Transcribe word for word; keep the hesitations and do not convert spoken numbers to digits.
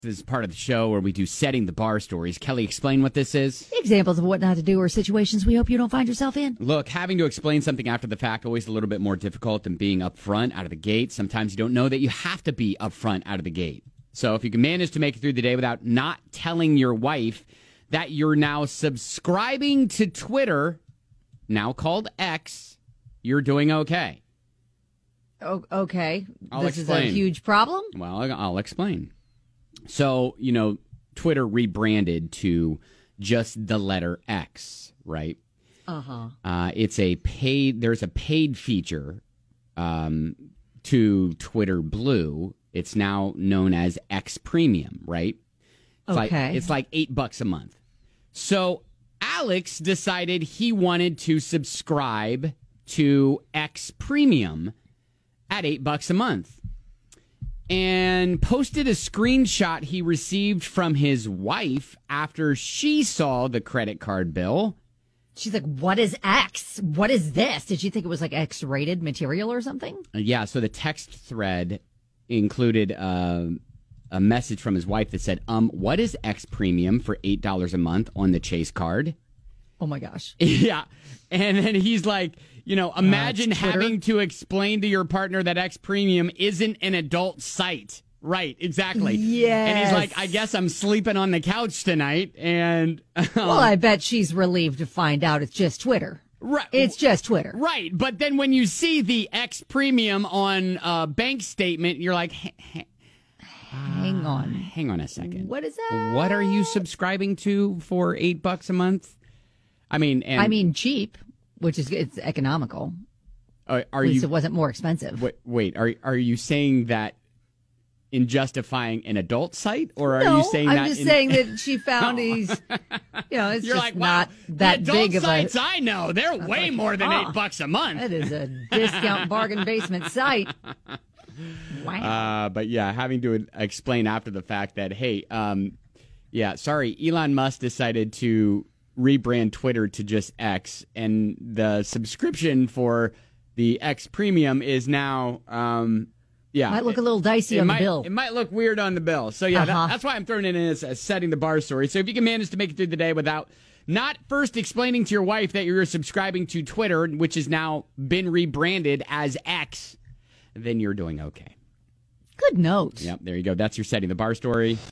This is part of the show where we do setting the bar stories. Kelly, explain what this is. Examples of what not to do or situations we hope you don't find yourself in. Look, having to explain something after the fact always a little bit more difficult than being upfront out of the gate. Sometimes you don't know that you have to be upfront out of the gate. So if you can manage to make it through the day without not telling your wife that you're now subscribing to Twitter, now called X, you're doing okay. Oh, okay. I'll this explain. is a huge problem? Well, I'll explain. So, you know, Twitter rebranded to just the letter X, right? Uh-huh. Uh, it's a paid, there's a paid feature um, to Twitter Blue. It's now known as X Premium, right? It's okay. Like, it's like eight bucks a month. So Alex decided he wanted to subscribe to X Premium at eight bucks a month. And posted a screenshot he received from his wife after she saw the credit card bill. She's like, what is X? What is this? Did she think it was like X-rated material or something? Uh, yeah, so the text thread included uh, a message from his wife that said, um, what is X Premium for eight dollars a month on the Chase card? Oh, my gosh. Yeah. And then he's like, you know, imagine uh, having to explain to your partner that X Premium isn't an adult site. Right, exactly. Yes. And he's like, I guess I'm sleeping on the couch tonight. And um, well, I bet she's relieved to find out it's just Twitter. Right. It's just Twitter. Right. But then when you see the X Premium on a bank statement, you're like, h- h- hang on. Hang on a second. What is that? What are you subscribing to for eight bucks a month? I mean, and I mean, cheap, which is it's economical. are, are At least you? it wasn't more expensive. Wait, wait. Are are you saying that in justifying an adult site, or are no, you saying I'm that? just in, saying that she found these. You know, it's You're just like, wow, not that the adult big of sites a. I know, they're way like, more than huh, eight bucks a month. That is a discount bargain basement site. Wow. Uh, but yeah, having to explain after the fact that, hey, um, yeah, sorry, Elon Musk decided to rebrand Twitter to just X, and the subscription for the X Premium is now, um, yeah. Might look a little dicey it on might, the bill. It might look weird on the bill. So yeah, Uh-huh. that, that's why I'm throwing it in as a setting the bar story. So if you can manage to make it through the day without not first explaining to your wife that you're subscribing to Twitter, which has now been rebranded as X, then you're doing okay. Good note. Yep, there you go. That's your setting the bar story.